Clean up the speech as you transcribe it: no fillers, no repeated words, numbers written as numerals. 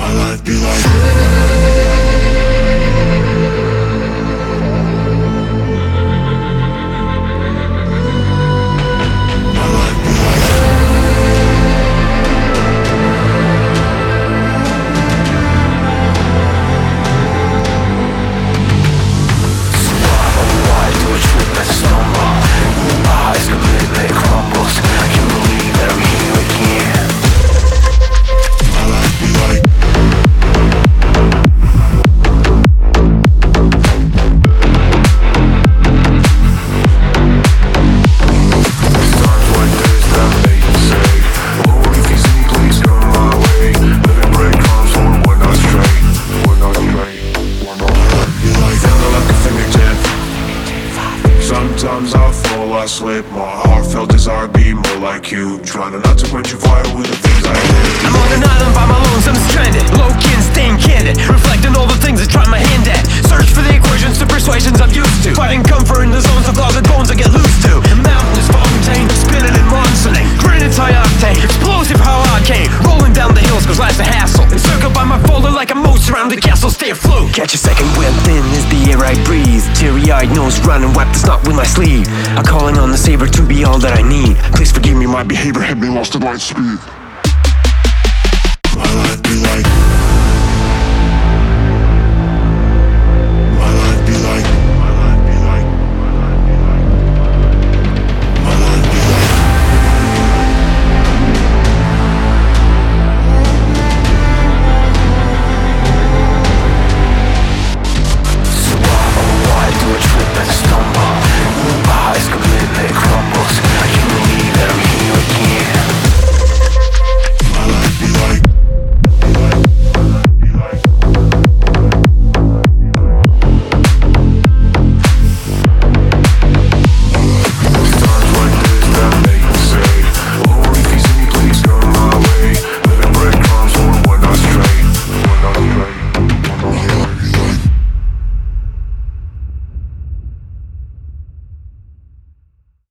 My life be like my life be like Why do a trick that stumble? Eyes completely crumbles. I can't believe that I'm here again. my life be like Times like this that make you say, oh, if you see, please come my way. Living breadcrumbs for one night straight. One night straight. One night straight. be like Feeling like a fingertip. Sometimes I fall, I slip. My heartfelt desire be more like you. Trying not to quench your fire with the things I did. I'm on an island by my lonesome, stranded. Low-key and staying candid, reflecting all the things I try my hand at. Search for the equations to persuasions I'm used to. Finding comfort in the zones of closet bones I get loose to. A mountainous fontaine, spinning and monsoning. Granite's high octane, explosive how I came. Rolling down the hills cause life's a hassle. Encircled by my folder like a moat surrounded castle, stay afloat. Catch a second wind, thin is the air I breathe. Teary-eyed nose running, wipe the snot with my sleeve. I'm calling on the saber to be all that I need. Please forgive me, my behavior had me lost at light speed.